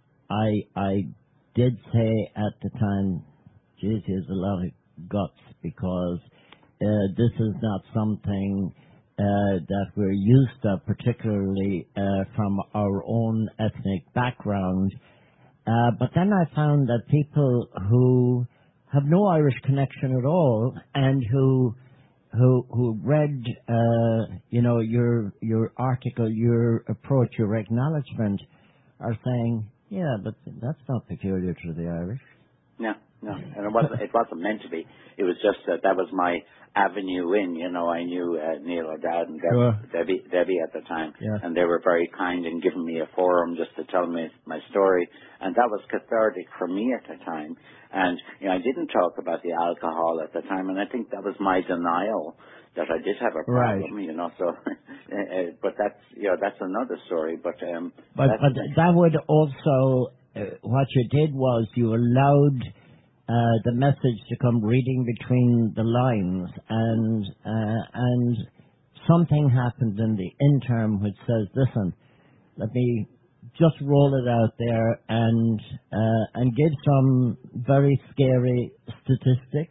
I I did say at the time, geez, he has a lot of guts, because uh, this is not something uh, that we're used to, particularly uh, from our own ethnic background. Uh, but then I found that people who have no Irish connection at all, and who who who read, uh, you know, your your article, your approach, your acknowledgement, are saying, yeah, but that's not peculiar to the Irish. No, no, and it wasn't. It wasn't meant to be. It was just that that was my avenue in. You know, I knew uh, Neil O'Dowd and Deb, Sure. Debbie, Debbie at the time, Yeah. and they were very kind in giving me a forum just to tell me my story, and that was cathartic for me at the time. And you know, I didn't talk about the alcohol at the time, and I think that was my denial that I did have a problem. Right. You know, so uh, but that's you know that's another story. But um, But that's, but that would also, uh, what you did was you allowed uh, the message to come reading between the lines, and uh, and something happened in the interim which says, listen, let me just roll it out there and uh, and give some very scary statistics.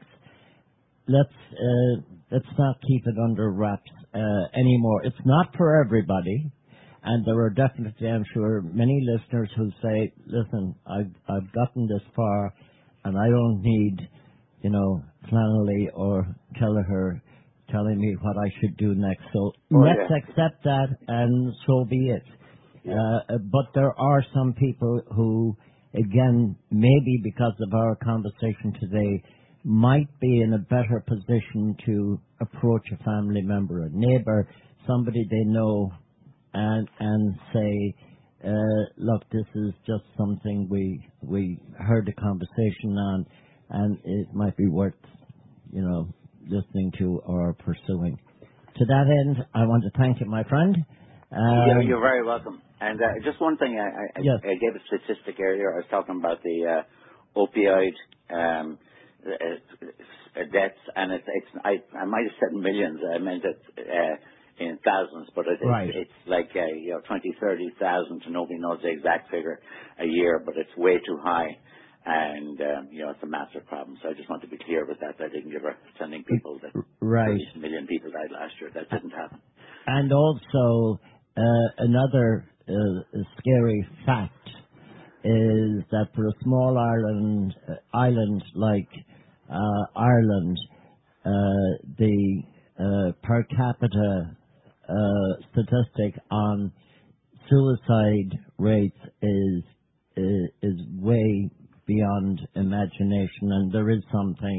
Let's uh, let's not keep it under wraps uh, anymore. It's not for everybody, and there are definitely, I'm sure, many listeners who say, "Listen, I've I've gotten this far, and I don't need, you know, Flannelly or Kelleher telling me what I should do next." So Oh, let's yeah. accept that, and so be it. Yeah. Uh, but there are some people who, again, maybe because of our conversation today, might be in a better position to approach a family member, a neighbor, somebody they know, and and say, uh, look, this is just something we we heard the conversation on, and it might be worth, you know, listening to or pursuing. To that end, I want to thank you, my friend. Um, You're, you're very welcome. And uh, just one thing, I, I, Yes. I gave a statistic earlier. I was talking about the uh, opioid um, uh, uh, deaths, and it's, it's I, I might have said millions. I meant it uh, in thousands, but it, Right. it's, it's like uh, you know twenty, thirty thousand. Nobody knows the exact figure a year, but it's way too high. And, um, you know, it's a massive problem. So I just want to be clear with that. I didn't give her sending people that Right. thirty million people died last year. That didn't happen. And also, uh, another uh, scary fact is that for a small island, uh, island like uh, Ireland, uh, the uh, per capita uh, statistic on suicide rates is is, is way beyond imagination, and there is something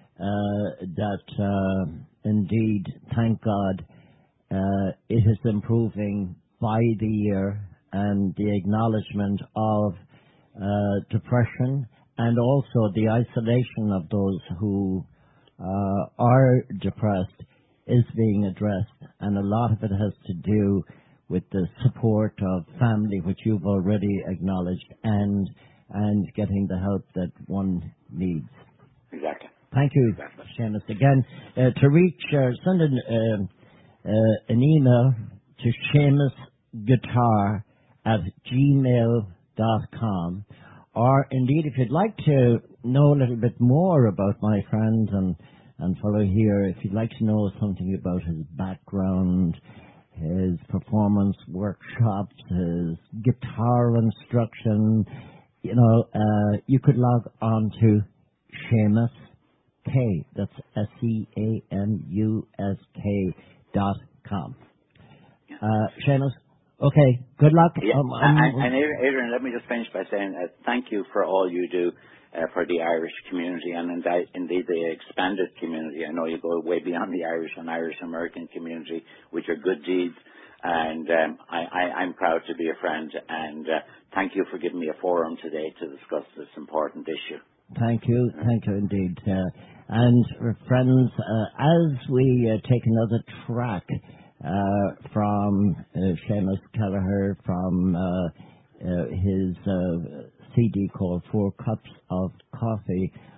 uh, that uh, indeed, thank God, uh, it is improving by the year, and the acknowledgement of uh, depression and also the isolation of those who uh, are depressed is being addressed, and a lot of it has to do with the support of family, which you've already acknowledged, and and getting the help that one needs. Exactly. Thank you, Exactly. Seamus. Again, uh, to reach, uh, send an, uh, uh, an email to seamusguitar at gmail dot com. Or indeed, if you'd like to know a little bit more about my friend and, and fellow here, if you'd like to know something about his background, his performance workshops, his guitar instruction, you know, uh, you could log on to Seamus K. That's S E A M U S K dot com. Uh, Seamus, okay, good luck. Yeah, Um, and, um, and Adrian, let me just finish by saying uh, thank you for all you do uh, for the Irish community and indeed, indeed the expanded community. I know you go way beyond the Irish and Irish American community, which are good deeds, and um, I, I, I'm proud to be a friend, and uh, thank you for giving me a forum today to discuss this important issue. Thank you, thank you indeed. Uh, and uh, friends, uh, as we uh, take another track uh, from uh, Seamus Kelleher from uh, uh, his uh, C D called Four Cups of Coffee,